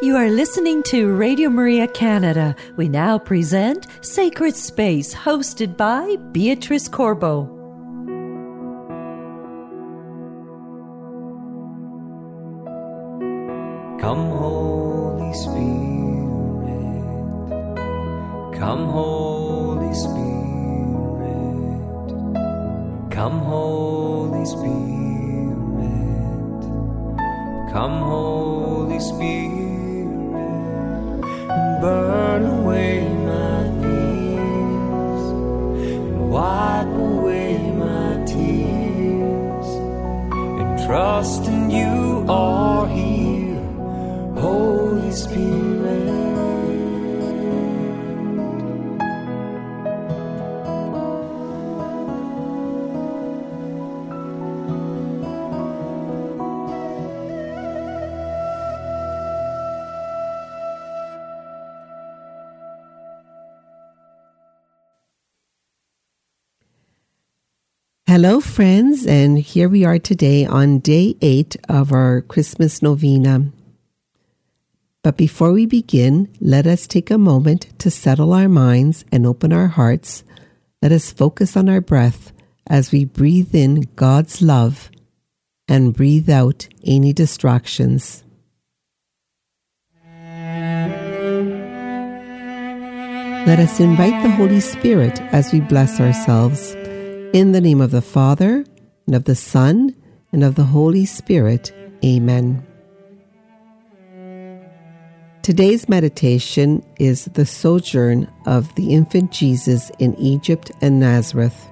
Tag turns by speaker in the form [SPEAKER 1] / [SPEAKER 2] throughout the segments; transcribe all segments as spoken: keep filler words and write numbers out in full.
[SPEAKER 1] You are listening to Radio Maria Canada. We now present Sacred Space, hosted by Beatrice Corbo.
[SPEAKER 2] Come, Holy Spirit. Come, Holy Spirit. Come, Holy Spirit. Come, Holy Spirit. Burn away my fears and wipe away my tears, and trust in you are here, Holy Spirit.
[SPEAKER 3] Hello, friends, and here we are today on day eight of our Christmas novena. But before we begin, let us take a moment to settle our minds and open our hearts. Let us focus on our breath as we breathe in God's love and breathe out any distractions. Let us invite the Holy Spirit as we bless ourselves. In the name of the Father, and of the Son, and of the Holy Spirit. Amen. Today's meditation is the sojourn of the infant Jesus in Egypt and Nazareth.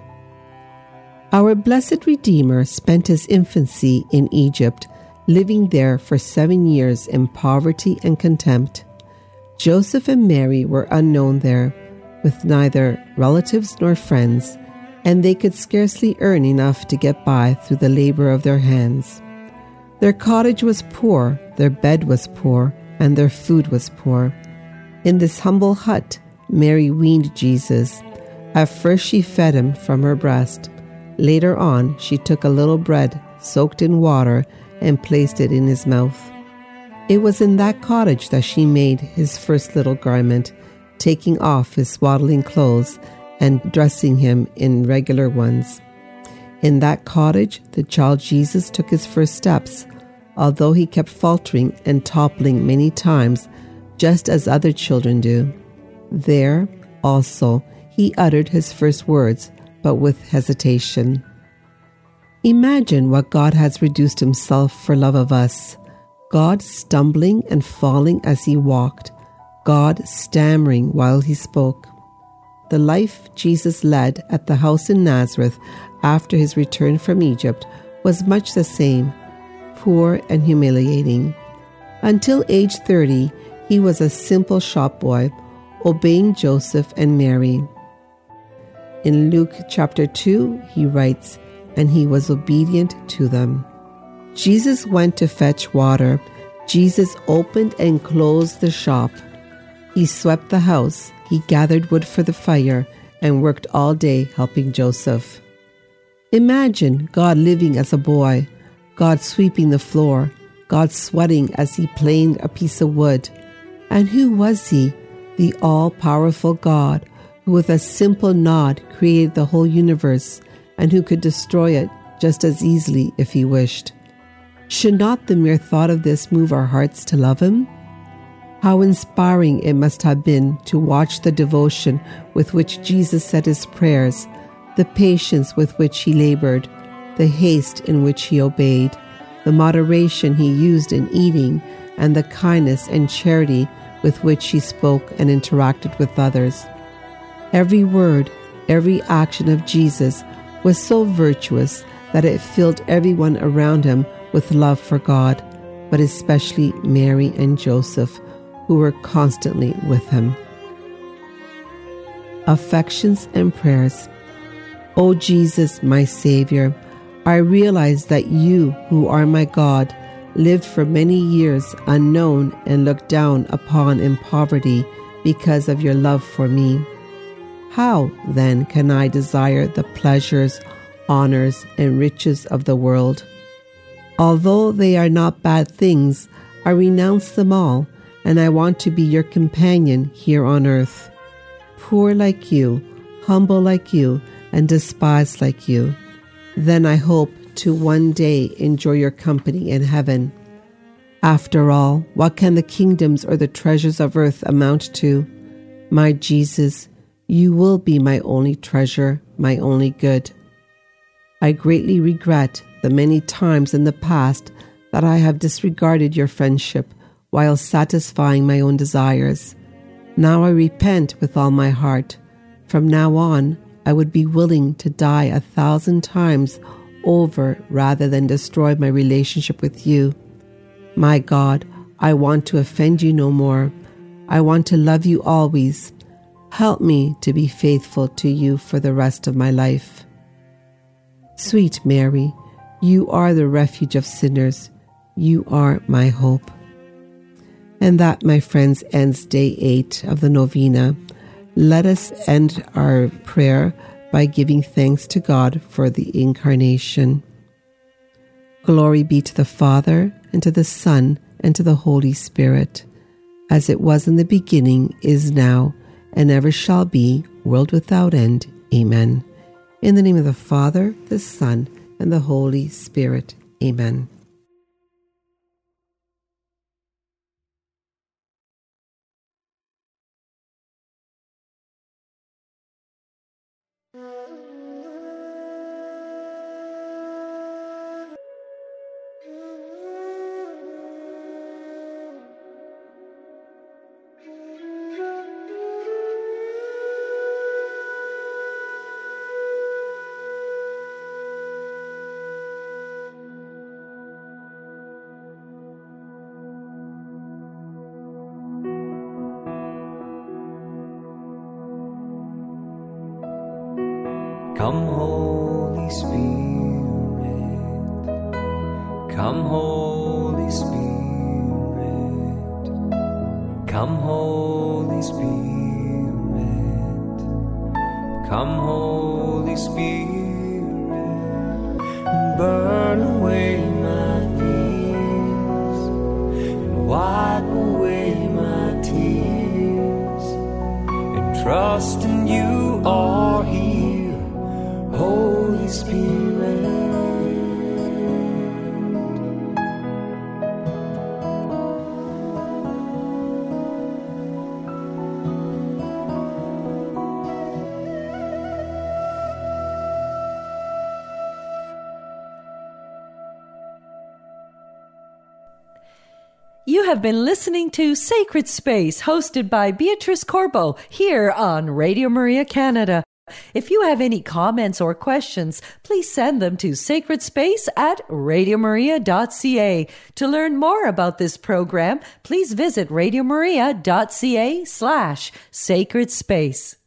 [SPEAKER 3] Our blessed Redeemer spent his infancy in Egypt, living there for seven years in poverty and contempt. Joseph and Mary were unknown there, with neither relatives nor friends, and they could scarcely earn enough to get by through the labor of their hands. Their cottage was poor, their bed was poor, and their food was poor. In this humble hut, Mary weaned Jesus. At first she fed him from her breast. Later on, she took a little bread soaked in water and placed it in his mouth. It was in that cottage that she made his first little garment, taking off his swaddling clothes and dressing him in regular ones. In that cottage, the child Jesus took his first steps, although he kept faltering and toppling many times, just as other children do. There, also, he uttered his first words, but with hesitation. Imagine what God has reduced himself for love of us. God stumbling and falling as he walked, God stammering while he spoke. The life Jesus led at the house in Nazareth after his return from Egypt was much the same, poor and humiliating. Until age thirty, he was a simple shop boy, obeying Joseph and Mary. In Luke chapter two, he writes, "And he was obedient to them." Jesus went to fetch water. Jesus opened and closed the shop. He swept the house. He gathered wood for the fire and worked all day helping Joseph. Imagine God living as a boy, God sweeping the floor, God sweating as he planed a piece of wood. And who was he? The all-powerful God, who with a simple nod created the whole universe and who could destroy it just as easily if he wished. Should not the mere thought of this move our hearts to love him? How inspiring it must have been to watch the devotion with which Jesus said his prayers, the patience with which he labored, the haste in which he obeyed, the moderation he used in eating, and the kindness and charity with which he spoke and interacted with others. Every word, every action of Jesus was so virtuous that it filled everyone around him with love for God, but especially Mary and Joseph, who were constantly with him. Affections and prayers. O Jesus, my Savior, I realize that you, who are my God, lived for many years unknown and looked down upon in poverty because of your love for me. How, then, can I desire the pleasures, honors, and riches of the world? Although they are not bad things, I renounce them all and I want to be your companion here on earth. Poor like you, humble like you, and despised like you. Then I hope to one day enjoy your company in heaven. After all, what can the kingdoms or the treasures of earth amount to? My Jesus, you will be my only treasure, my only good. I greatly regret the many times in the past that I have disregarded your friendship while satisfying my own desires. Now I repent with all my heart. From now on, I would be willing to die a thousand times over rather than destroy my relationship with you. My God, I want to offend you no more. I want to love you always. Help me to be faithful to you for the rest of my life. Sweet Mary, you are the refuge of sinners. You are my hope. And that, my friends, ends day eight of the novena. Let us end our prayer by giving thanks to God for the Incarnation. Glory be to the Father, and to the Son, and to the Holy Spirit, as it was in the beginning, is now, and ever shall be, world without end. Amen. In the name of the Father, the Son, and the Holy Spirit. Amen.
[SPEAKER 2] Come, Holy Spirit, come, Holy Spirit, come, Holy Spirit, come, Holy Spirit, and burn away my fears, and wipe away my tears, and trust in you are here. Holy Spirit,
[SPEAKER 1] You have been listening to Sacred Space, hosted by Beatrice Corbo, here on Radio Maria Canada. If you have any comments or questions, please send them to sacredspace at radiomaria.ca. To learn more about this program, please visit radiomaria.ca slash sacred space.